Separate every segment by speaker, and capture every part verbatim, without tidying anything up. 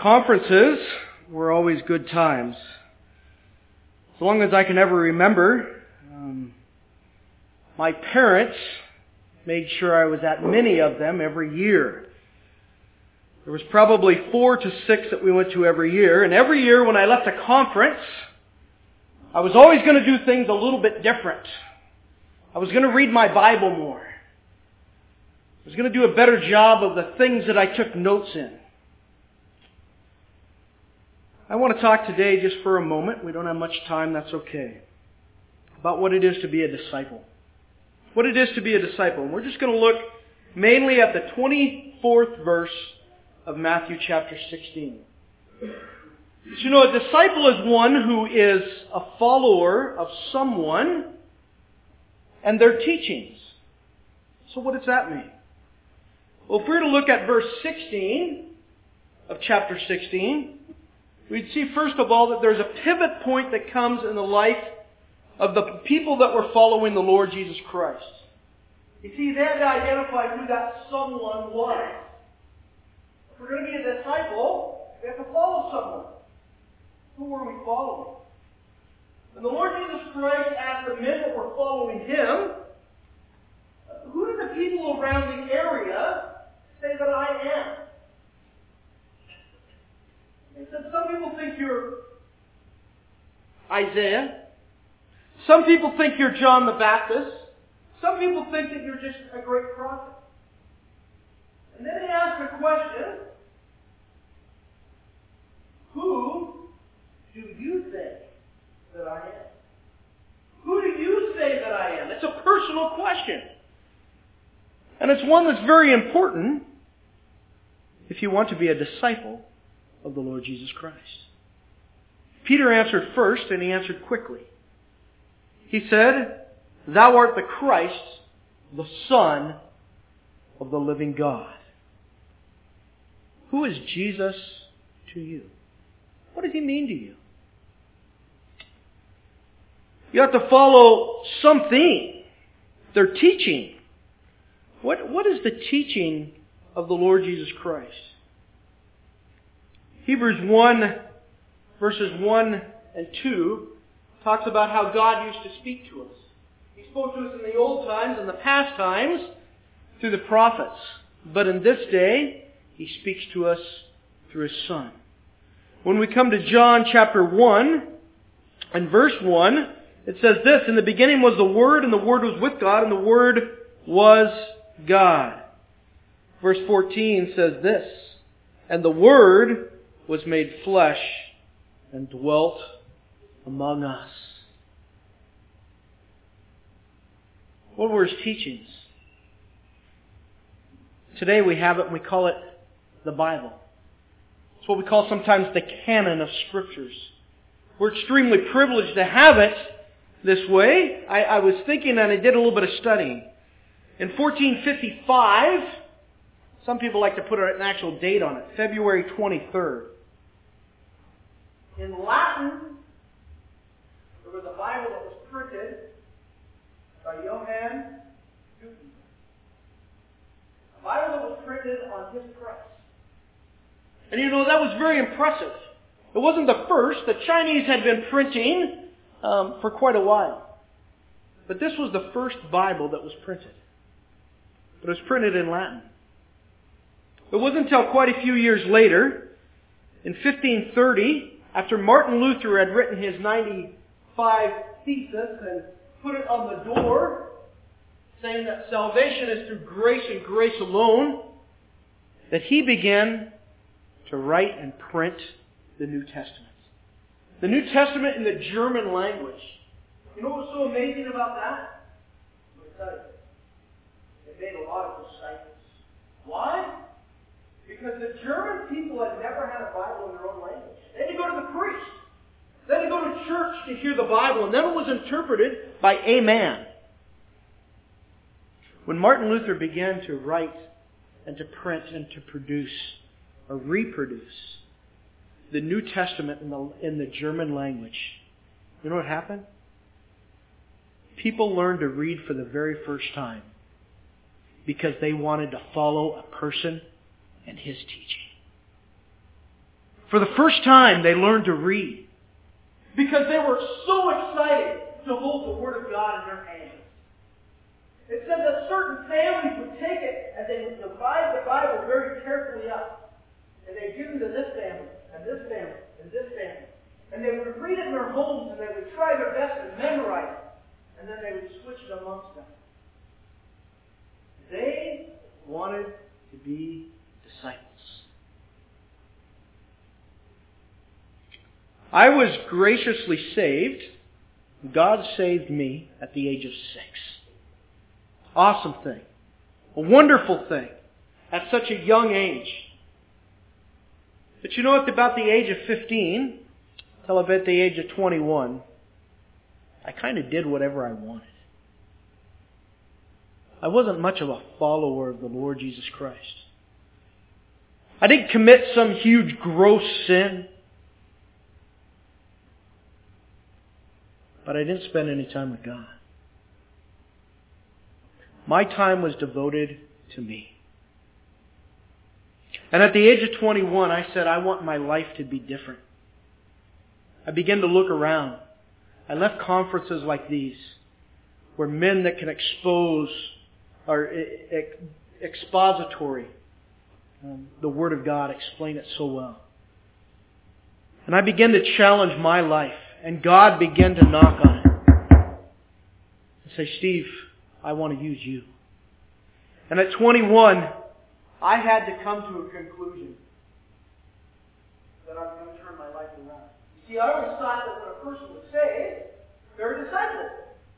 Speaker 1: Conferences were always good times. As long as I can ever remember, um, my parents made sure I was at many of them every year. There was probably four to six that we went to every year, and every year when I left a conference, I was always going to do things a little bit different. I was going to read my Bible more. I was going to do a better job of the things that I took notes in. I want to talk today just for a moment, we don't have much time, that's okay, about what it is to be a disciple. What it is to be a disciple. And we're just going to look mainly at the twenty-fourth verse of Matthew chapter sixteen. You know, a disciple is one who is a follower of someone and their teachings. So what does that mean? Well, if we were to look at verse sixteen of chapter sixteen, we'd see first of all that there's a pivot point that comes in the life of the people that were following the Lord Jesus Christ. You see, they had to identify who that someone was. If we're going to be a disciple, we have to follow someone. Who were we following? And the Lord Jesus Christ asked the men that were following Him, who do the people around the area say that I am? He said, some people think you're Isaiah. Some people think you're John the Baptist. Some people think that you're just a great prophet. And then he asked the question, who do you think that I am? Who do you say that I am? It's a personal question. And it's one that's very important if you want to be a disciple of the Lord Jesus Christ. Peter answered first, and he answered quickly. He said, Thou art the Christ, the Son of the living God. Who is Jesus to you? What does He mean to you? You have to follow something. Their teaching. What, what is the teaching of the Lord Jesus Christ? Hebrews one, verses one and two, talks about how God used to speak to us. He spoke to us in the old times, in the past times, through the prophets. But in this day, He speaks to us through His Son. When we come to John chapter one, and verse one, it says this, In the beginning was the Word, and the Word was with God, and the Word was God. Verse fourteen says this, And the Word was made flesh and dwelt among us. What were His teachings? Today we have it and we call it the Bible. It's what we call sometimes the canon of Scriptures. We're extremely privileged to have it this way. I, I was thinking and I did a little bit of studying. In fourteen fifty-five, some people like to put an actual date on it, February twenty-third. In Latin, there was a Bible that was printed by Johann Gutenberg. A Bible that was printed on his press. And you know, that was very impressive. It wasn't the first. The Chinese had been printing um, for quite a while. But this was the first Bible that was printed. But it was printed in Latin. It wasn't until quite a few years later, in fifteen thirty, after Martin Luther had written his ninety-five Thesis and put it on the door, saying that salvation is through grace and grace alone, that he began to write and print the New Testament. The New Testament in the German language. You know what's so amazing about that? Let me tell you. It made a lot of disciples. Why? Because the German people had never had a Bible in their own language. They had to go to the priest. They had to go to church to hear the Bible, and then it was interpreted by a man. When Martin Luther began to write and to print and to produce or reproduce the New Testament in the, in the German language, you know what happened? People learned to read for the very first time because they wanted to follow a person and his teaching. For the first time, they learned to read. Because they were so excited to hold the Word of God in their hands. It said that certain families would take it and they would divide the Bible very carefully up. And they'd give it to this family, and this family, and this family. And they would read it in their homes, and they would try their best to memorize it. And then they would switch it amongst them. They wanted to be disciples. I was graciously saved. God saved me at the age of six. Awesome thing. A wonderful thing. At such a young age. But you know, at about the age of fifteen, till about the age of twenty-one, I kind of did whatever I wanted. I wasn't much of a follower of the Lord Jesus Christ. I didn't commit some huge gross sin. But I didn't spend any time with God. My time was devoted to me. And at the age of twenty-one, I said, I want my life to be different. I began to look around. I left conferences like these, where men that can expose or expository um, the Word of God, explain it so well. And I began to challenge my life. And God began to knock on it. And say, Steve, I want to use you. And at twenty-one, I had to come to a conclusion that I'm going to turn my life around. You see, I always thought that when a person was saved, they're a disciple.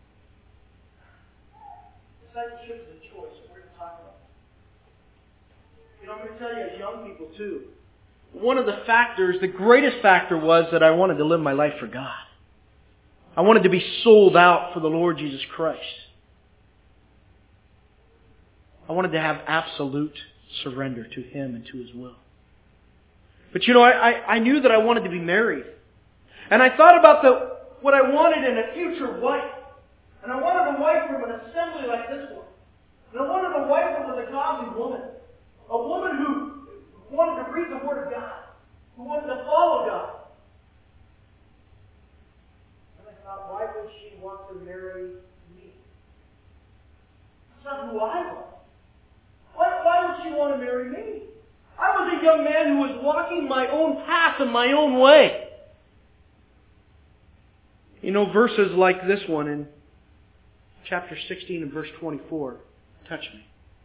Speaker 1: Discipleship is a choice. We're going to talk about it. You know, I'm going to tell you as young people too. One of the factors, the greatest factor was that I wanted to live my life for God. I wanted to be sold out for the Lord Jesus Christ. I wanted to have absolute surrender to Him and to His will. But you know, I, I, I knew that I wanted to be married. And I thought about the what I wanted in a future wife. And I wanted a wife from an assembly like this one. And I wanted a wife that was a godly woman. A woman who wanted to read the Word of God. Who wanted to follow God. And I thought, why would she want to marry me? That's not who I was. Why, why would she want to marry me? I was a young man who was walking my own path in my own way. You know, verses like this one in chapter sixteen and verse twenty-four touch me.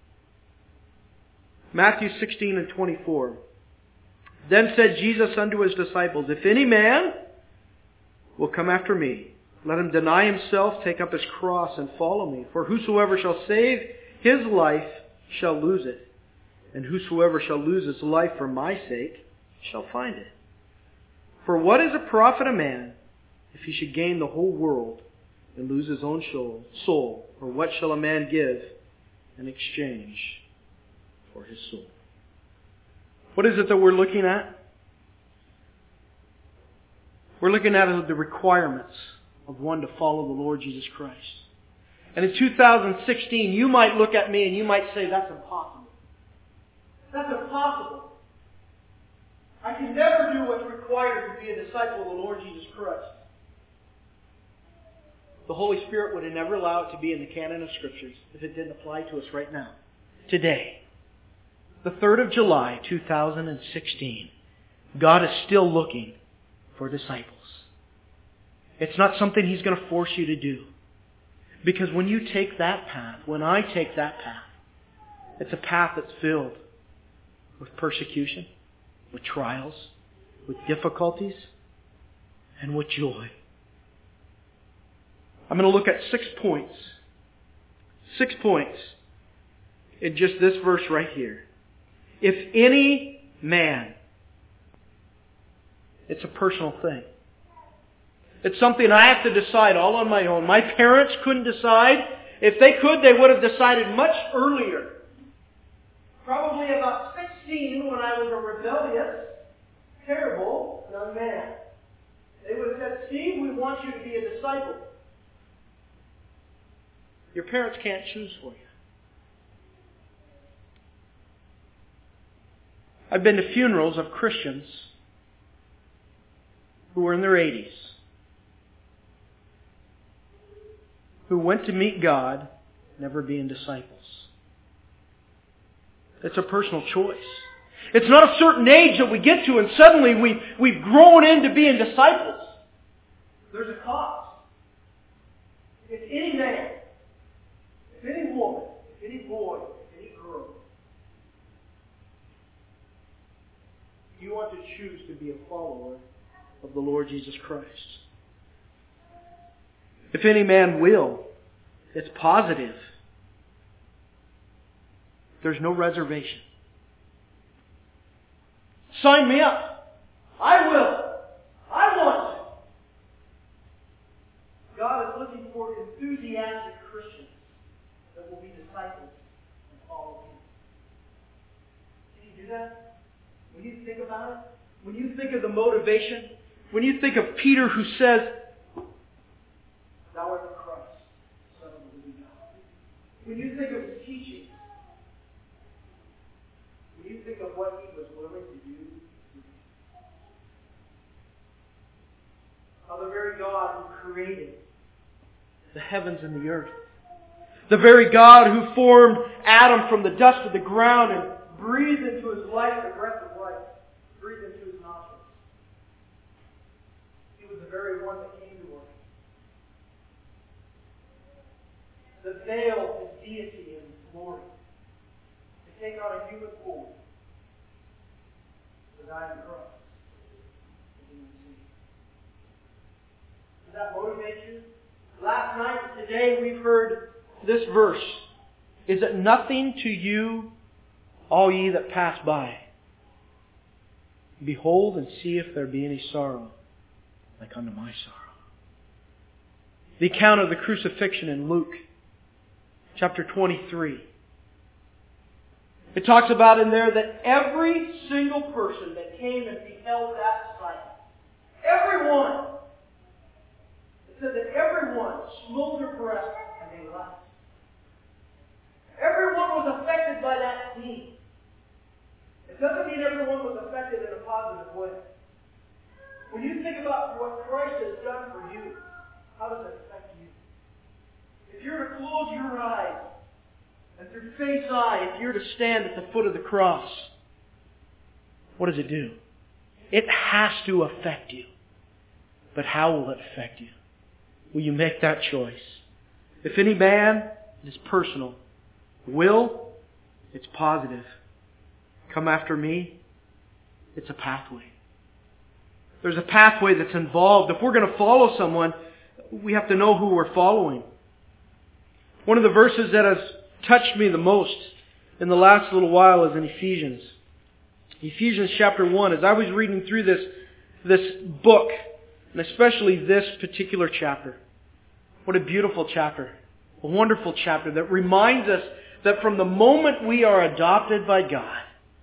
Speaker 1: Matthew sixteen and twenty-four. Then said Jesus unto His disciples, If any man will come after me, let him deny himself, take up his cross, and follow me. For whosoever shall save his life shall lose it. And whosoever shall lose his life for my sake shall find it. For what is a profit a man if he should gain the whole world and lose his own soul? Or what shall a man give in exchange for his soul? What is it that we're looking at? We're looking at the requirements of one to follow the Lord Jesus Christ. And in two thousand sixteen, you might look at me and you might say, that's impossible. That's impossible. I can never do what's required to be a disciple of the Lord Jesus Christ. The Holy Spirit would have never allowed it to be in the canon of Scriptures if it didn't apply to us right now. Today. The third of July, two thousand sixteen. God is still looking for disciples. It's not something He's going to force you to do. Because when you take that path, when I take that path, it's a path that's filled with persecution, with trials, with difficulties, and with joy. I'm going to look at six points. Six points in just this verse right here. If any man, it's a personal thing. It's something I have to decide all on my own. My parents couldn't decide. If they could, they would have decided much earlier. Probably about sixteen, when I was a rebellious, terrible young man. They would have said, Steve, we want you to be a disciple. Your parents can't choose for you. I've been to funerals of Christians who were in their eighties, who went to meet God, never being disciples. It's a personal choice. It's not a certain age that we get to and suddenly we, we've grown into being disciples. There's a cost. If any man, if any woman, if any boy, if any girl, you want to choose to be a follower of the Lord Jesus Christ. If any man will, it's positive. There's no reservation. Sign me up. I will. I want to. God is looking for enthusiastic Christians that will be disciples and follow Him. Can you do that? When you think about it, when you think of the motivation, when you think of Peter who says, "Thou art the Christ, Son of the living God." When you think of His teaching, when you think of what He was willing to do, how the very God who created the heavens and the earth, the very God who formed Adam from the dust of the ground and breathed into his life the breath of life, breathed into his nostrils. He was the very one that came to earth. The veil is deity and glory, to take on a human form, to die on the cross. Does that motivate you? Last night and today we've heard this verse. Is it nothing to you, all ye that pass by? Behold and see if there be any sorrow, like unto my sorrow. The account of the crucifixion in Luke chapter twenty-three. It talks about in there that every single person that came and beheld that sight, everyone, it said that everyone smote their breast and they laughed. Everyone was affected by that scene. It doesn't mean everyone was affected in a positive way. When you think about what Christ has done for you, how does it affect you? If you're to close your eyes and through faith's eye, if you're to stand at the foot of the cross, what does it do? It has to affect you. But how will it affect you? Will you make that choice? If any man, it is personal. Will, it's positive. Come after me, it's a pathway. There's a pathway that's involved. If we're going to follow someone, we have to know who we're following. One of the verses that has touched me the most in the last little while is in Ephesians. Ephesians chapter one. As I was reading through this, this book, and especially this particular chapter, what a beautiful chapter. A wonderful chapter that reminds us that from the moment we are adopted by God,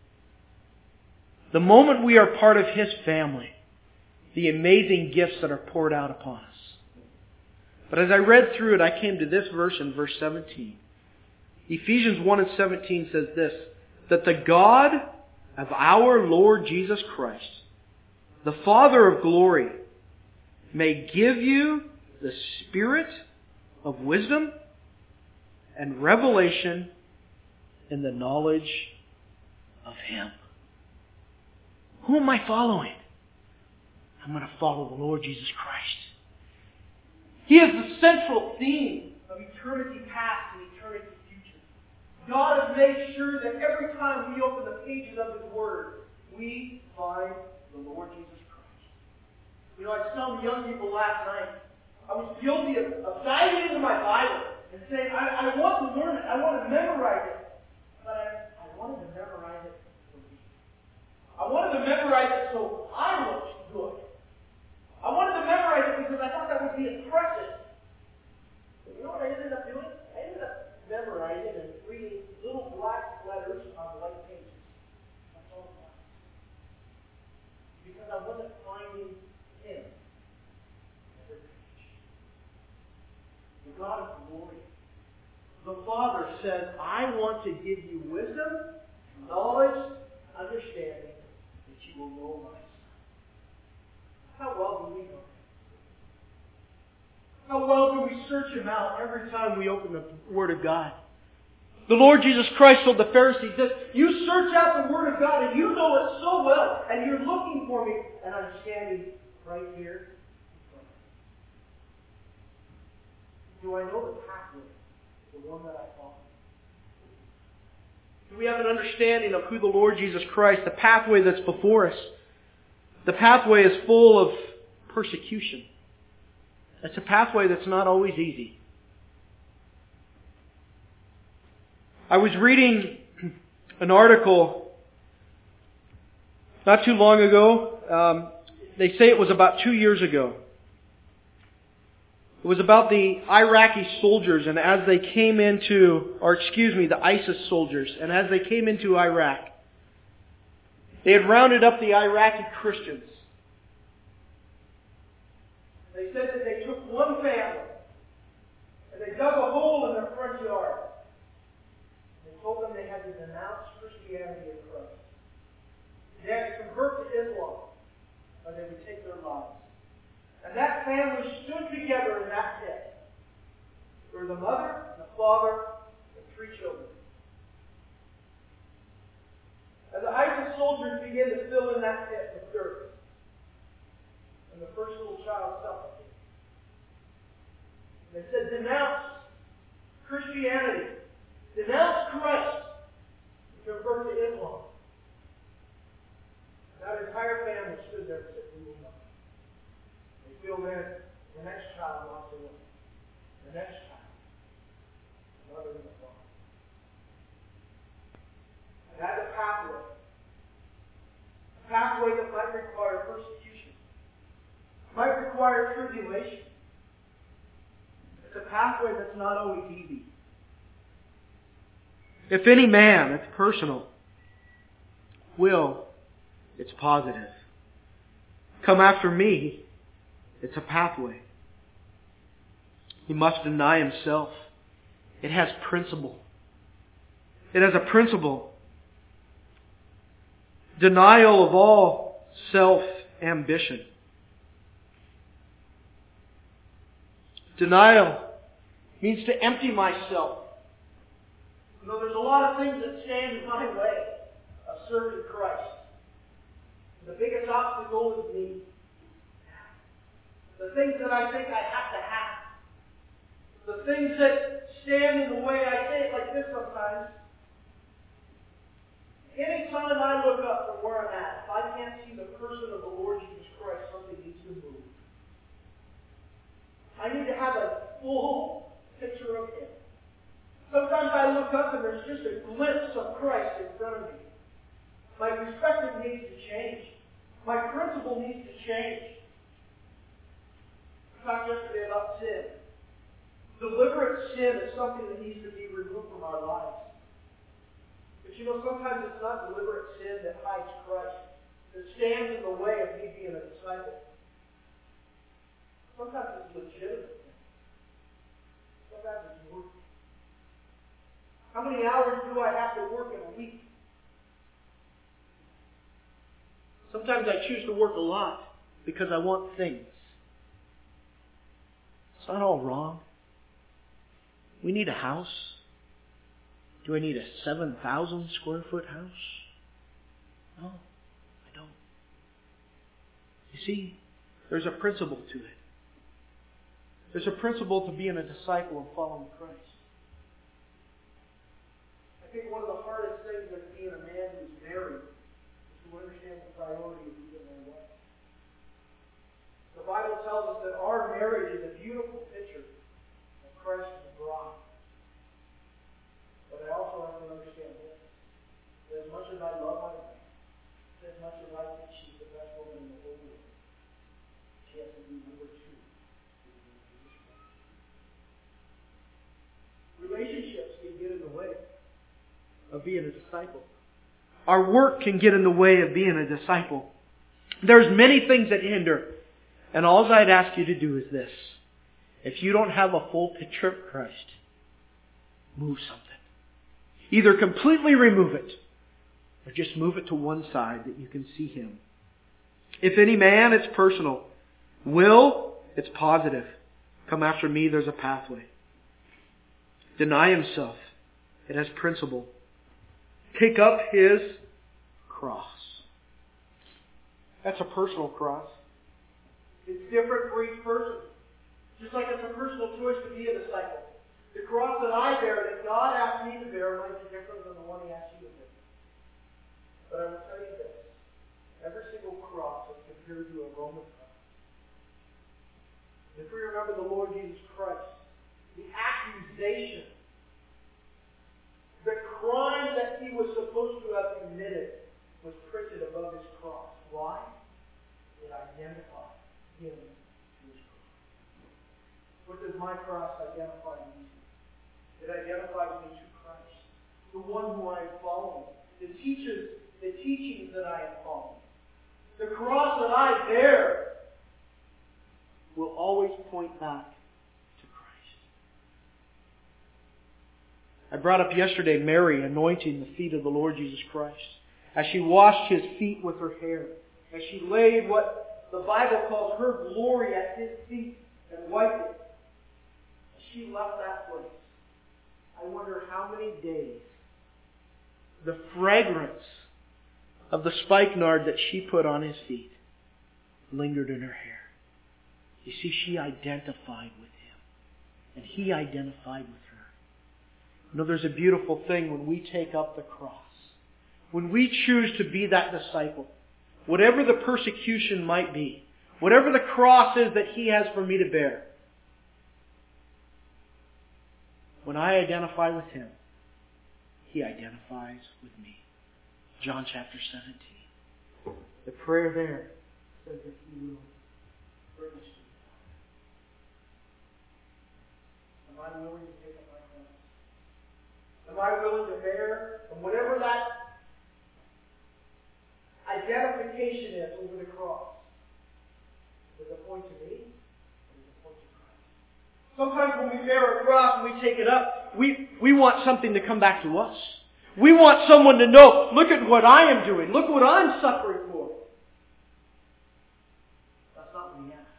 Speaker 1: the moment we are part of His family, the amazing gifts that are poured out upon us. But as I read through it, I came to this verse in verse seventeen. Ephesians one and seventeen says this, that the God of our Lord Jesus Christ, the Father of glory, may give you the spirit of wisdom and revelation in the knowledge of Him. Who am I following? I'm going to follow the Lord Jesus Christ. He is the central theme of eternity past and eternity future. God has made sure that every time we open the pages of His Word, we find the Lord Jesus Christ. You know, I was telling young people last night, I was guilty of, of diving into my Bible and saying, I, I want to learn it, I want to memorize it. But I, I wanted to memorize it for me. I wanted to memorize it so I looked good. I wanted to memorize it because I thought that would be impressive. But you know what I ended up doing? I ended up memorizing and reading little black letters on white pages. That's all it was. Because I wasn't finding Him. The God of glory. The Father says, I want to give you wisdom, knowledge, understanding, that you will know my Son. How well do well do we know Him? How well do we search Him out every time we open the Word of God? The Lord Jesus Christ told the Pharisees this, you search out the Word of God and you know it so well, and you're looking for me, and I'm standing right here. Do I know the pathway, the one that I follow? Do we have an understanding of who the Lord Jesus Christ, the pathway that's before us? The pathway is full of persecution. It's a pathway that's not always easy. I was reading an article not too long ago. Um, they say it was about two years ago. It was about the Iraqi soldiers, and as they came into, or excuse me, the ISIS soldiers, and as they came into Iraq, they had rounded up the Iraqi Christians. They said that they took one family, and they dug a hole in their front yard. They told them they had to denounce Christianity and Christ. They had to convert to Islam, or they would take their lives. And that family stood together in that pit. There was the mother, the father, and three children. As the ISIS soldiers began to fill in that pit with dirt, and the first little child suffocated, they said, denounce Christianity, denounce Christ, and convert to Islam. That entire family stood there and said, we will not. They feel that the next child walks away. The next child, the mother and the father. And that's a pathway. A pathway that might require persecution. Might require tribulation. It's a pathway that's not always easy. If any man, it's personal, will, it's positive. Come after me, it's a pathway. He must deny himself. It has principle. It has a principle. Denial of all self-ambition. Denial means to empty myself. You know, there's a lot of things that stand in my way of serving Christ. The biggest obstacle is me. The things that I think I have to have. The things that stand in the way, I say it like this sometimes. Anytime I look up from where I'm at, if I can't see the person of the Lord Jesus Christ, something needs to move. I need to have a full picture of Him. Sometimes I look up and there's just a glimpse of Christ in front of me. My perspective needs to change. My principle needs to change. We talked yesterday about sin. Deliberate sin is something that needs to be removed from our lives. But you know, sometimes it's not deliberate sin that hides Christ, that stands in the way of me being a disciple. Sometimes it's legitimate. Sometimes it's work. How many hours do I have to work in a week? Sometimes I choose to work a lot because I want things. It's not all wrong. We need a house. Do I need a seven thousand square foot house? No, I don't. You see, there's a principle to it. There's a principle to being a disciple and following Christ. I think one of the hardest things of being a man who's married is to understand the priority of being a wife. The Bible tells us that our marriage is a beautiful picture of Christ and the bride. But I also have to understand this. That as much as I love my wife, as much as I think she's the best woman in the whole world, she has to be number two. Relationships can get in the way of being a disciple. Our work can get in the way of being a disciple. There's many things that hinder. And all I'd ask you to do is this. If you don't have a full picture of Christ, move something. Either completely remove it, or just move it to one side that you can see Him. If any man, it's personal, Will, it's positive. Come after me, there's a pathway. Deny himself. It has principle. Take up his cross. That's a personal cross. It's different for each person. Just like it's a personal choice to be a disciple. The cross that I bear, that God asked me to bear, might be different than the one He asked you to bear. But I will tell you this. Every single cross is compared to a Roman cross. If we remember the Lord Jesus Christ, the accusation, the crime that He was supposed to have committed was printed above His cross. Why? It identified Him to His cross. What does my cross identify me to? It identifies me to Christ, the one who I am following, the teachers, the teachings that I am following. The cross that I bear will always point back to Christ. I brought up yesterday Mary anointing the feet of the Lord Jesus Christ as she washed His feet with her hair, as she laid what the Bible calls her glory at His feet and wiped it. As she left that place, I wonder how many days the fragrance of the spikenard that she put on His feet lingered in her hair. You see, she identified with Him, and He identified with her. You know, there's a beautiful thing when we take up the cross. When we choose to be that disciple, whatever the persecution might be, whatever the cross is that He has for me to bear, when I identify with Him, He identifies with me. John chapter seventeen. The prayer there says that He will bring us to the Father. Am I willing to take up my cross? Am I willing to bear? And whatever that identification is over the cross, does it point to me? Or does it point to Christ? Sometimes when we bear a cross and we take it up, we, we want something to come back to us. We want someone to know, look at what I am doing. Look what I'm suffering for. That's not what He asks.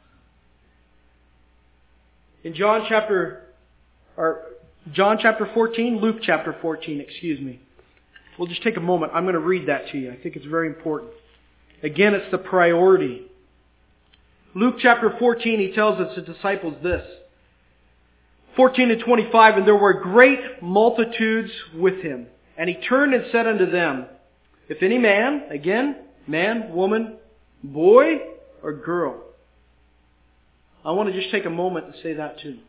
Speaker 1: In John chapter, or John chapter fourteen, Luke chapter fourteen, excuse me. We'll just take a moment. I'm going to read that to you. I think it's very important. Again, it's the priority. Luke chapter fourteen, He tells its disciples this. fourteen and twenty-five, and there were great multitudes with Him. And He turned and said unto them, if any man, again, man, woman, boy, or girl. I want to just take a moment and say that too.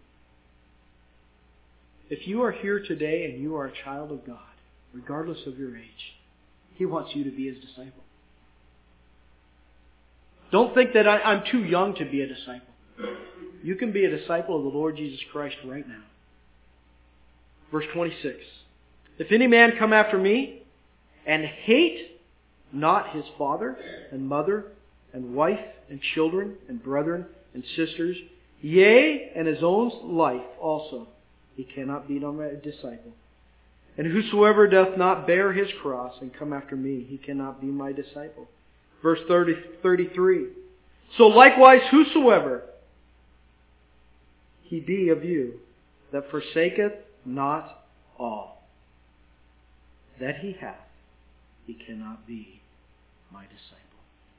Speaker 1: If you are here today and you are a child of God, regardless of your age, He wants you to be His disciple. Don't think that I, I'm too young to be a disciple. You can be a disciple of the Lord Jesus Christ right now. Verse twenty-six. If any man come after me and hate not his father and mother and wife and children and brethren and sisters, yea, and his own life also, he cannot be my disciple. And whosoever doth not bear his cross and come after me, he cannot be my disciple. Verse thirty, thirty-three. So likewise whosoever he be of you that forsaketh not all that he hath, he cannot be my disciple.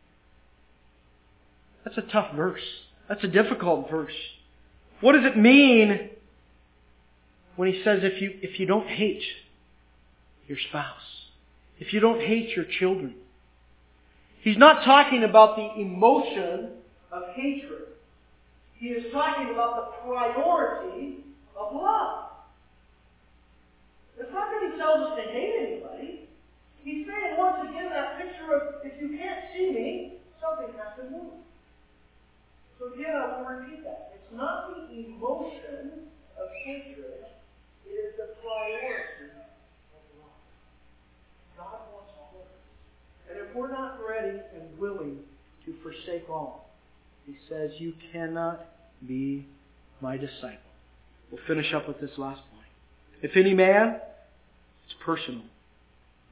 Speaker 1: That's a tough verse. That's a difficult verse. What does it mean when He says if you if you don't hate your spouse, if you don't hate your children? He's not talking about the emotion of hatred. He is talking about the priority of love. It's not that He tells us to hate anybody. He's saying once again that picture of if you can't see me, something has to move. So again, I will repeat that. It's not the emotion of hatred. It is the priority of love. God wants all of us. And if we're not ready and willing to forsake all, He says, you cannot be my disciple. We'll finish up with this last point. If any man, it's personal.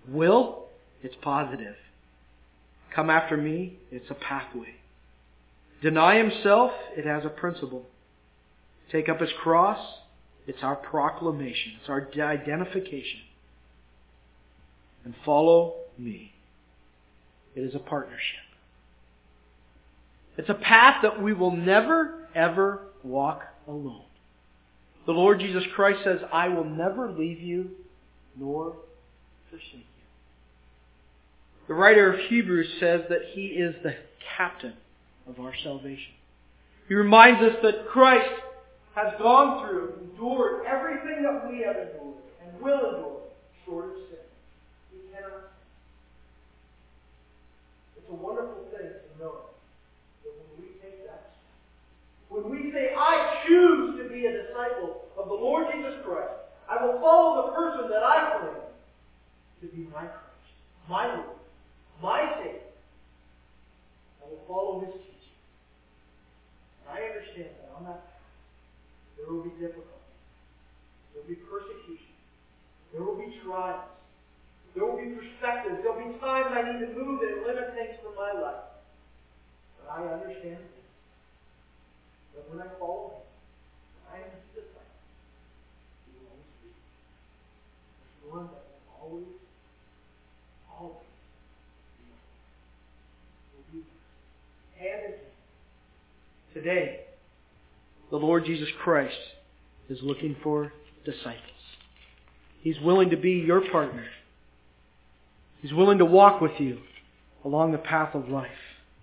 Speaker 1: Will, it's positive. Come after me, it's a pathway. Deny himself, it has a principle. Take up his cross, it's our proclamation. It's our identification. And follow me. It is a partnership. It's a path that we will never, ever walk alone. The Lord Jesus Christ says, I will never leave you nor forsake you. The writer of Hebrews says that He is the captain of our salvation. He reminds us that Christ has gone through, endured everything that we have endured and will endure short of sin. He cannot sin. It's a wonderful thing to know that when we take that step, when we say, I choose to be a disciple of the Lord Jesus Christ, I will follow the person that I claim to be my Christ, my Lord, my Savior. I will follow His teaching. And I understand that on that path, there will be difficulty. There will be persecution. There will be trials. There will be perspectives. There will be times I need to move and limit things from my life. But I understand this. That when I follow Him, I am His disciple. He will always be. There's one that will always, always be with us. Will be with us. Hand in hand. Today, the Lord Jesus Christ is looking for disciples. He's willing to be your partner. He's willing to walk with you along the path of life.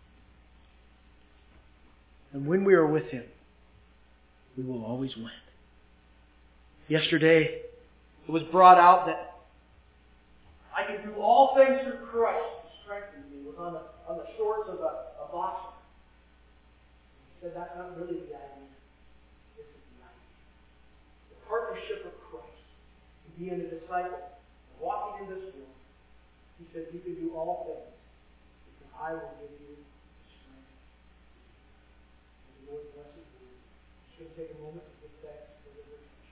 Speaker 1: And when we are with Him, we will always win. Yesterday, it was brought out that I can do all things through Christ who strengthens me. It was on the, on the shorts of a, a boxer. He said that's not really the idea. This is the idea. The partnership of Christ, to being a disciple, walking in this world. He said, you can do all things because I will give you strength. May the Lord bless His word. I'm just going to take a moment to give thanks for the word.